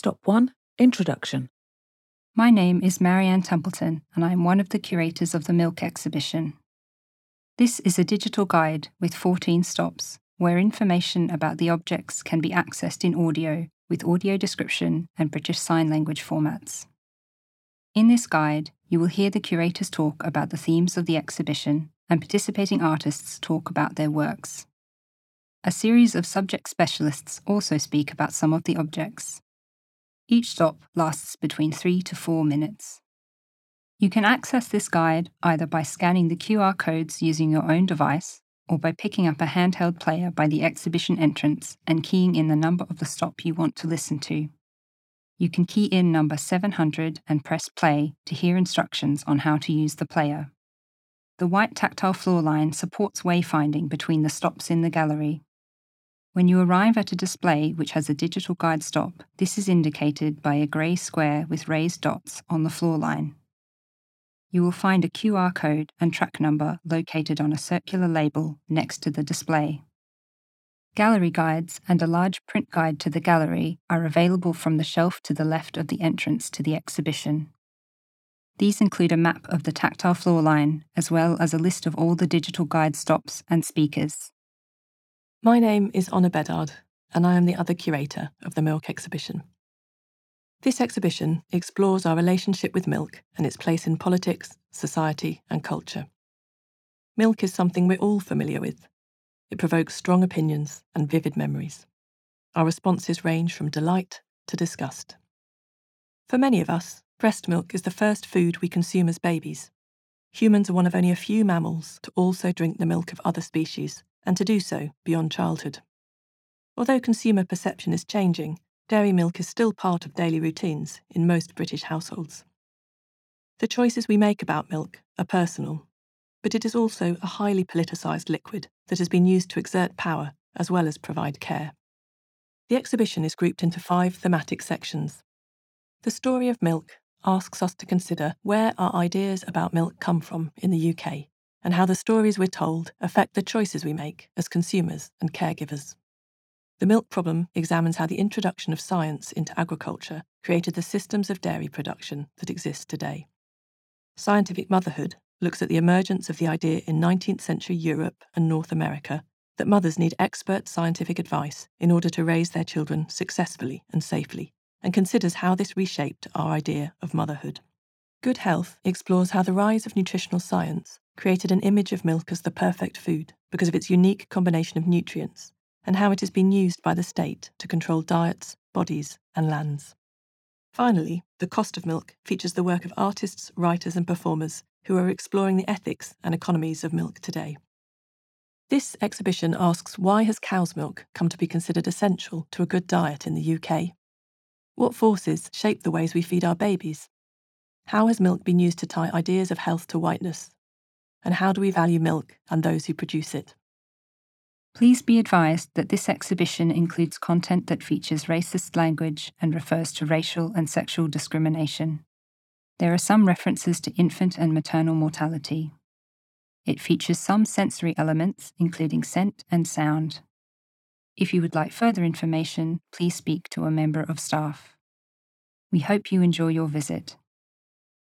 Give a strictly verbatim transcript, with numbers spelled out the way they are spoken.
Stop one, Introduction. My name is Marianne Templeton, and I am one of the curators of the Milk exhibition. This is a digital guide with fourteen stops, where information about the objects can be accessed in audio, with audio description and British Sign Language formats. In this guide, you will hear the curators talk about the themes of the exhibition, and participating artists talk about their works. A series of subject specialists also speak about some of the objects. Each stop lasts between three to four minutes. You can access this guide either by scanning the Q R codes using your own device or by picking up a handheld player by the exhibition entrance and keying in the number of the stop you want to listen to. You can key in number seven hundred and press play to hear instructions on how to use the player. The white tactile floor line supports wayfinding between the stops in the gallery. When you arrive at a display which has a digital guide stop, this is indicated by a grey square with raised dots on the floor line. You will find a Q R code and track number located on a circular label next to the display. Gallery guides and a large print guide to the gallery are available from the shelf to the left of the entrance to the exhibition. These include a map of the tactile floor line, as well as a list of all the digital guide stops and speakers. My name is Honor Bedard, and I am the other curator of the Milk exhibition. This exhibition explores our relationship with milk and its place in politics, society, and culture. Milk is something we're all familiar with. It provokes strong opinions and vivid memories. Our responses range from delight to disgust. For many of us, breast milk is the first food we consume as babies. Humans are one of only a few mammals to also drink the milk of other species, and to do so beyond childhood. Although consumer perception is changing, dairy milk is still part of daily routines in most British households. The choices we make about milk are personal, but it is also a highly politicised liquid that has been used to exert power as well as provide care. The exhibition is grouped into five thematic sections. The story of milk asks us to consider where our ideas about milk come from in the U K, and how the stories we're told affect the choices we make as consumers and caregivers. The milk problem examines how the introduction of science into agriculture created the systems of dairy production that exist today. Scientific motherhood looks at the emergence of the idea in nineteenth century Europe and North America that mothers need expert scientific advice in order to raise their children successfully and safely, and considers how this reshaped our idea of motherhood. Good Health explores how the rise of nutritional science created an image of milk as the perfect food because of its unique combination of nutrients, and how it has been used by the state to control diets, bodies, and lands. Finally, The Cost of Milk features the work of artists, writers, and performers who are exploring the ethics and economies of milk today. This exhibition asks, why has cow's milk come to be considered essential to a good diet in the U K? What forces shape the ways we feed our babies? How has milk been used to tie ideas of health to whiteness? And how do we value milk and those who produce it? Please be advised that this exhibition includes content that features racist language and refers to racial and sexual discrimination. There are some references to infant and maternal mortality. It features some sensory elements, including scent and sound. If you would like further information, please speak to a member of staff. We hope you enjoy your visit.